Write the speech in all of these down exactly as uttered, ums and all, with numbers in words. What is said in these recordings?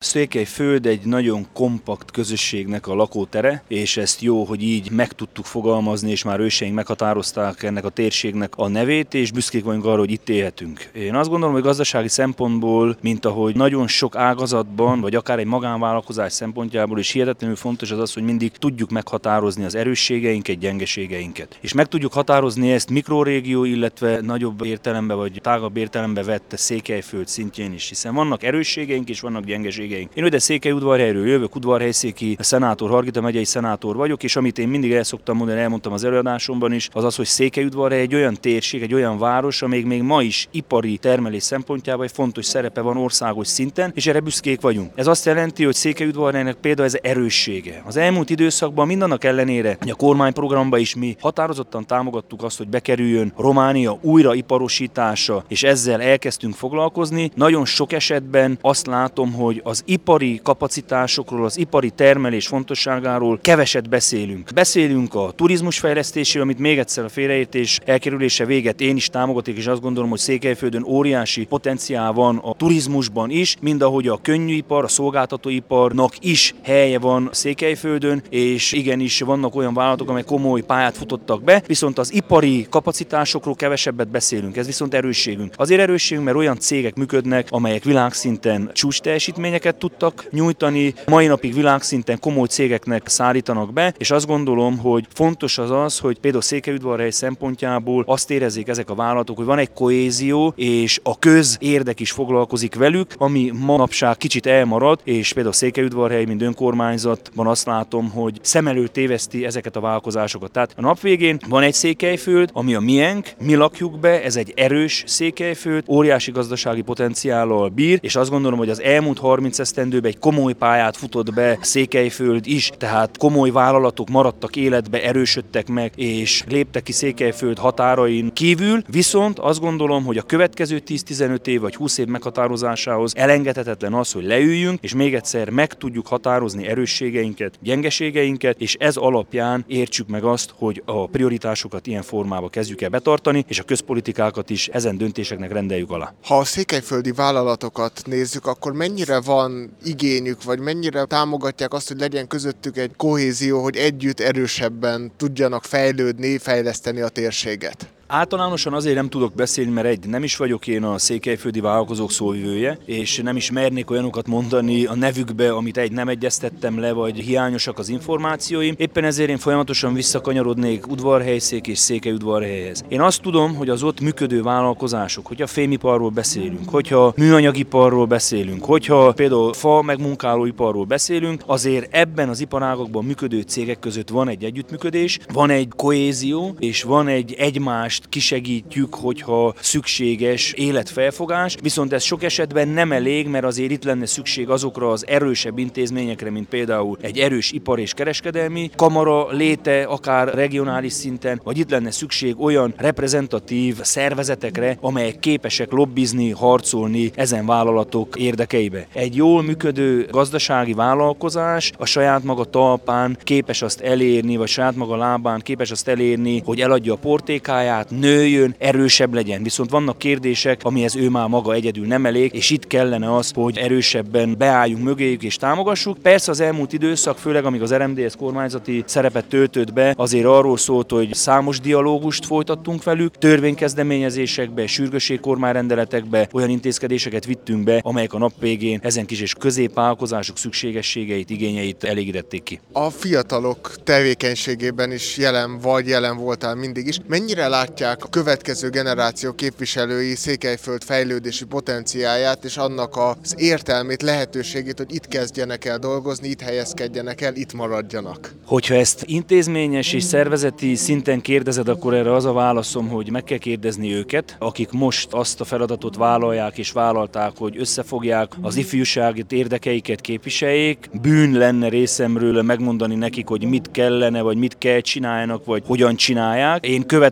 Székelyföld egy nagyon kompakt közösségnek a lakótere, és ezt jó, hogy így meg tudtuk fogalmazni, és már őseink meghatározták ennek a térségnek a nevét, és büszkék vagyunk arra, hogy itt élhetünk. Én azt gondolom, hogy gazdasági szempontból, mint ahogy nagyon sok ágazatban, vagy akár egy magánvállalkozás szempontjából is hihetetlenül fontos az az, hogy mindig tudjuk meghatározni az erősségeinket, gyengeségeinket. És meg tudjuk határozni ezt mikrorégió, illetve nagyobb értelembe vagy tágabb értelembe vett Székelyföld szintjén is, hiszen vannak erősségeink és vannak gyengeségeink. Én ide Székelyudvarhelyről jövök, udvarhelyszéki szenátor, Hargita megyei szenátor vagyok, és amit én mindig el szoktam mondani, elmondtam az előadásomban is, az az, hogy Székelyudvarhely egy olyan térség, egy olyan város, amíg még ma is ipari termelés szempontjából egy fontos szerepe van országos szinten, és erre büszkék vagyunk. Ez azt jelenti, hogy Székelyudvarhelynek például ez erőssége. Az elmúlt időszakban mindannak ellenére, hogy a kormányprogramban is mi határozottan támogattuk azt, hogy bekerüljön Románia újraiparosítása, és ezzel elkezdtünk foglalkozni. Nagyon sok esetben azt látom, hogy az ipari kapacitásokról, az ipari termelés fontosságáról keveset beszélünk. Beszélünk a turizmusfejlesztésről, amit még egyszer a félreértés elkerülése véget én is támogatok, és azt gondolom, hogy Székelyföldön óriási potenciál van a turizmusban is, mind ahogy a könnyűipar, a szolgáltatóiparnak is helye van Székelyföldön, és igenis vannak olyan vállalatok, amelyek komoly pályát futottak be, viszont az ipari kapacitásokról kevesebbet beszélünk. Ez viszont erősségünk. Azért erősségünk, mert olyan cégek működnek, amelyek világszinten csúcs teljesítményeket tudtak nyújtani, mai napig világszinten komoly cégeknek szállítanak be, és azt gondolom, hogy fontos az az, hogy például Székelyudvarhely szempontjából azt érezzék ezek a vállalatok, hogy van egy kohézió, és a közérdek is foglalkozik velük, ami manapság kicsit elmarad, és például Székelyudvarhely, mint önkormányzatban azt látom, hogy szem előtt téveszti ezeket a vállalkozásokat. Tehát a nap végén van egy Székelyföld, ami a miénk, mi lakjuk be, ez egy erős Székelyföld, óriási gazdasági potenciállal bír, és azt gondolom, hogy az elmúlt harminc esztendőben egy komoly pályát futott be Székelyföld is, tehát komoly vállalatok maradtak életbe, erősödtek meg, és léptek ki Székelyföld határain kívül, viszont azt gondolom, hogy a következő tíz-tizenöt év vagy húsz év meghatározásához elengedhetetlen az, hogy leüljünk, és még egyszer meg tudjuk határozni erősségeinket, gyengeségeinket, és ez alapján értsük meg azt, hogy a prioritásokat ilyen formába kezdjük el betartani, és a közpolitikákat is ezen döntéseknek rendeljük alá. Ha a székelyföldi vállalatokat nézzük, akkor mennyire van igényük, vagy mennyire támogatják azt, hogy legyen közöttük egy kohézió, hogy együtt erősebben tudjanak fejlődni, fejleszteni a térséget? Általánosan azért nem tudok beszélni, mert egy, nem is vagyok én a székelyföldi vállalkozók szóvivője, és nem is mernék olyanokat mondani a nevükbe, amit egy nem egyeztettem le, vagy hiányosak az információim. Éppen ezért én folyamatosan visszakanyarodnék Udvarhelyszék és Székelyudvarhelyhez. Én azt tudom, hogy az ott működő vállalkozások, hogyha fémiparról beszélünk, hogyha műanyagiparról beszélünk, hogyha például fa megmunkálóiparról beszélünk, azért ebben az iparágokban működő cégek között van egy együttműködés, van egy kohézió, és van egy egymást kisegítjük, hogyha szükséges életfelfogás, viszont ez sok esetben nem elég, mert azért itt lenne szükség azokra az erősebb intézményekre, mint például egy erős ipar- és kereskedelmi kamara léte, akár regionális szinten, vagy itt lenne szükség olyan reprezentatív szervezetekre, amelyek képesek lobbizni, harcolni ezen vállalatok érdekeibe. Egy jól működő gazdasági vállalkozás a saját maga talpán képes azt elérni, vagy saját maga lábán képes azt elérni, hogy eladja a portékáját, nőjön, erősebb legyen. Viszont vannak kérdések, amihez ő már maga egyedül nem elég, és itt kellene az, hogy erősebben beálljunk mögéjük és támogassuk. Persze az elmúlt időszak, főleg amíg az er em dé es kormányzati szerepet töltött be, azért arról szólt, hogy számos dialógust folytattunk velük, törvénykezdeményezésekbe, sürgősségkormányrendeletekbe olyan intézkedéseket vittünk be, amelyek a nap végén ezen kis és középvállalkozások szükségességeit, igényeit elégítették ki. A fiatalok tevékenységében is jelen vagy, jelen voltál mindig is. Mennyire látják a következő generáció képviselői Székelyföld fejlődési potenciáját és annak az értelmét, lehetőségét, hogy itt kezdjenek el dolgozni, itt helyezkedjenek el, itt maradjanak? Hogyha ezt intézményes és szervezeti szinten kérdezed, akkor erre az a válaszom, hogy meg kell kérdezni őket, akik most azt a feladatot vállalják és vállalták, hogy összefogják az ifjúság érdekeiket képviseljék. Bűn lenne részemről megmondani nekik, hogy mit kellene, vagy mit kell csináljanak, vagy hogyan csinálják. Én követem a munkát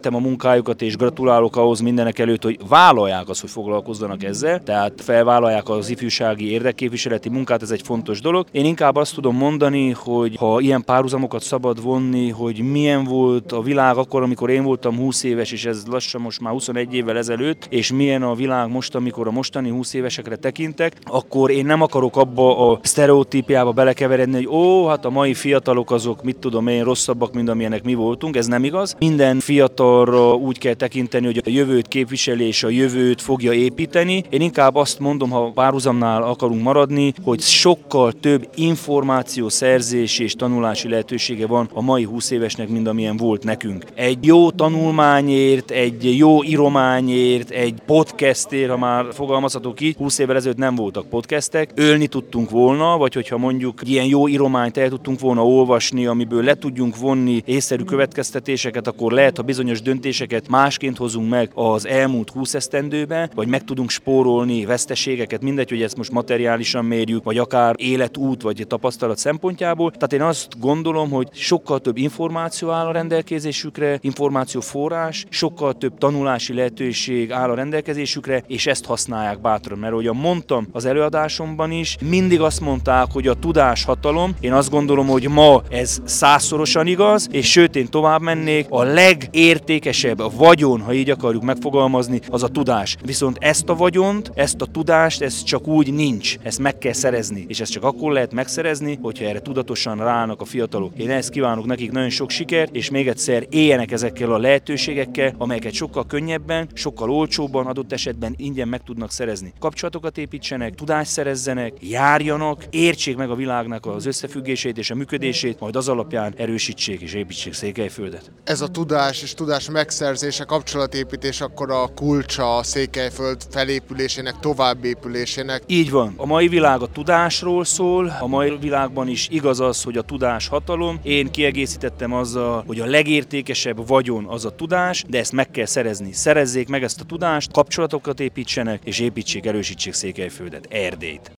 munkájukat, és gratulálok ahhoz mindenek előtt, hogy vállalják azt, hogy foglalkozzanak ezzel, tehát felvállalják az ifjúsági érdekképviseleti munkát, ez egy fontos dolog. Én inkább azt tudom mondani, hogy ha ilyen párhuzamokat szabad vonni, hogy milyen volt a világ akkor, amikor én voltam húsz éves, és ez lassan most már huszonegy évvel ezelőtt, és milyen a világ most, amikor a mostani húsz évesekre tekintek, akkor én nem akarok abba a sztereotípiába belekeveredni, hogy ó, hát a mai fiatalok azok, mit tudom én, rosszabbak, mint amilyenek mi voltunk, ez nem igaz. Minden fiatalra úgy kell tekinteni, hogy a jövőt képviseli és a jövőt fogja építeni. Én inkább azt mondom, ha párhuzamnál akarunk maradni, hogy sokkal több információszerzés és tanulási lehetősége van a mai húsz évesnek, mint amilyen volt nekünk. Egy jó tanulmányért, egy jó írományért, egy podcastért, ha már fogalmazhatok így, húsz évvel ezelőtt nem voltak podcastek, ölni tudtunk volna, vagy hogyha mondjuk ilyen jó írományt el tudtunk volna olvasni, amiből le tudjunk vonni észszerű következtetéseket, akkor lehet, ha bizonyos döntéseket másként hozunk meg az elmúlt húsz esztendőben, vagy meg tudunk spórolni veszteségeket, mindegy, hogy ezt most materiálisan mérjük, vagy akár életút, vagy tapasztalat szempontjából. Tehát én azt gondolom, hogy sokkal több információ áll a rendelkezésükre, információforrás, sokkal több tanulási lehetőség áll a rendelkezésükre, és ezt használják bátran. Mert ahogyan mondtam az előadásomban is, mindig azt mondták, hogy a tudás hatalom. Én azt gondolom, hogy ma ez százszorosan igaz, és sőt, én tovább mennék, a legértékesebb vagyon, ha így akarjuk megfogalmazni, az a tudás. Viszont ezt a vagyont, ezt a tudást, ez csak úgy nincs. Ezt meg kell szerezni, és ezt csak akkor lehet megszerezni, hogyha erre tudatosan ráállnak a fiatalok. Én ezt kívánok nekik nagyon sok sikert, és még egyszer éljenek ezekkel a lehetőségekkel, amelyeket sokkal könnyebben, sokkal olcsóbban, adott esetben ingyen meg tudnak szerezni. Kapcsolatokat építsenek, tudást szerezzenek, járjanak, értsék meg a világnak az összefüggését és a működését, majd az alapján erősítsék és építsék Székelyföldet. Ez a tudás és tudás megszerzése, kapcsolatépítés akkor a kulcsa a Székelyföld felépülésének, továbbépülésének. Így van. A mai világ a tudásról szól, a mai világban is igaz az, hogy a tudás hatalom. Én kiegészítettem azzal, hogy a legértékesebb vagyon az a tudás, de ezt meg kell szerezni. Szerezzék meg ezt a tudást, kapcsolatokat építsenek, és építsék, erősítsék Székelyföldet, Erdélyt.